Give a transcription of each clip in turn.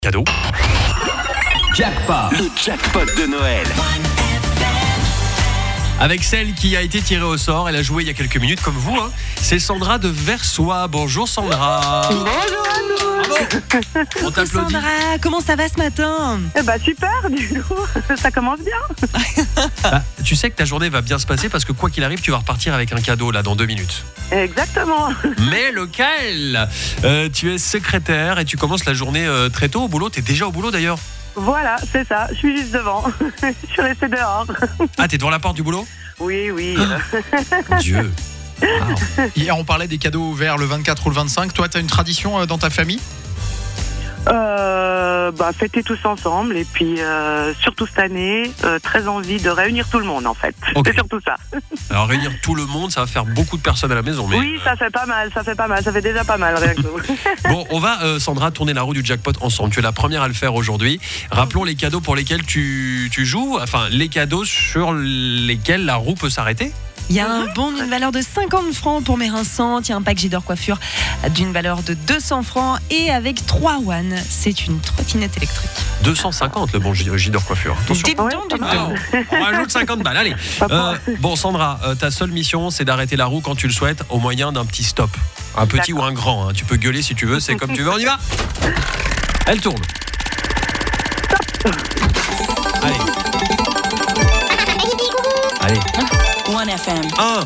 Cadeau. Jackpot, le jackpot de Noël. Avec celle qui a été tirée au sort, elle a joué il y a quelques minutes comme vous, hein. C'est Sandra de Versoix. Bonjour Sandra. Bonjour. On t'applaudit. Sandra, comment ça va ce matin? Super, du coup, ça commence bien. Tu sais que ta journée va bien se passer parce que quoi qu'il arrive, tu vas repartir avec un cadeau là dans 2 minutes. Exactement. Mais lequel? Tu es secrétaire et tu commences la journée très tôt au boulot. T'es déjà au boulot d'ailleurs? Voilà, c'est ça, je suis juste devant. Je suis restée dehors. Ah, t'es devant la porte du boulot? Oui. Mon Dieu. Wow. Hier, on parlait des cadeaux ouverts le 24 ou le 25. Toi, tu as une tradition dans ta famille? Fêter tous ensemble et puis surtout cette année, très envie de réunir tout le monde en fait. Ok. C'est surtout ça. Alors réunir tout le monde, ça va faire beaucoup de personnes à la maison. Mais... Oui, ça fait pas mal, ça fait déjà pas mal rien que nous. Bon, on va, Sandra, tourner la roue du jackpot ensemble. Tu es la première à le faire aujourd'hui. Rappelons les cadeaux pour lesquels tu joues, enfin les cadeaux sur lesquels la roue peut s'arrêter. Il y a un bon d'une valeur de 50 francs pour Mérinsante. Il y a un pack Gidor Coiffure d'une valeur de 200 francs. Et avec 3 One, c'est une trottinette électrique. 250 le bon Gidor Coiffure. Attention. Dites Ouais, donc, pas dites mal. donc. On rajoute 50 balles, allez. Bon Sandra, ta seule mission c'est d'arrêter la roue quand tu le souhaites au moyen d'un petit stop. Un petit D'accord. ou un grand, hein. Tu peux gueuler si tu veux, c'est comme tu veux, on y va. Elle tourne. Allez. Allez. One FM. 1.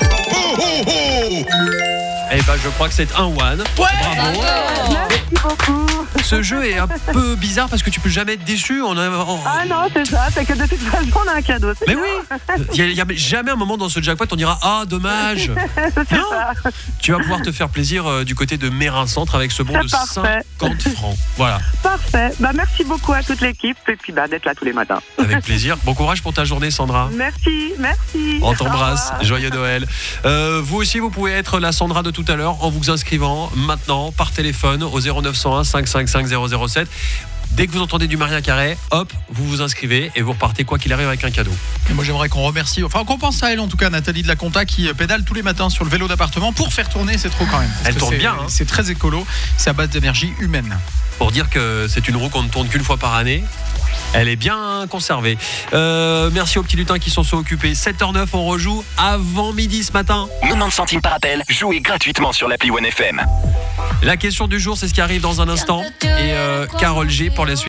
Eh ben je crois que c'est un one. Bravo. Merci beaucoup. Ce jeu est un peu bizarre parce que tu peux jamais être déçu. Ah non, c'est ça, c'est que de toute façon on a un cadeau. C'est Mais oui, il y a jamais un moment dans ce jackpot on dira ah dommage. c'est Non. ça. Tu vas pouvoir te faire plaisir du côté de Mérinsante avec ce bon de C'est parfait. 50 francs. Voilà, Parfait. Merci beaucoup à toute l'équipe et puis d'être là tous les matins. avec plaisir. Bon courage pour ta journée Sandra. Merci. On t'embrasse, Au revoir. joyeux Noël. Vous aussi, vous pouvez être la Sandra de tout à l'heure en vous inscrivant maintenant par téléphone au 0901 555 007. Dès que vous entendez du Maria Carré, hop, vous vous inscrivez et vous repartez quoi qu'il arrive avec un cadeau. Et moi, j'aimerais qu'on remercie, qu'on pense à elle en tout cas, Nathalie de la Conta, qui pédale tous les matins sur le vélo d'appartement pour faire tourner. C'est trop quand même. Parce Elle que tourne c'est- bien, hein. C'est très écolo. C'est à base d'énergie humaine. Pour dire que c'est une roue qu'on ne tourne qu'une fois par année. Elle est bien conservée. Merci aux petits lutins qui sont occupés. 7h09, on rejoue avant midi ce matin. 90 centimes par appel, jouez gratuitement sur l'appli One FM. La question du jour, c'est ce qui arrive dans un instant. Et Carole G pour la suite.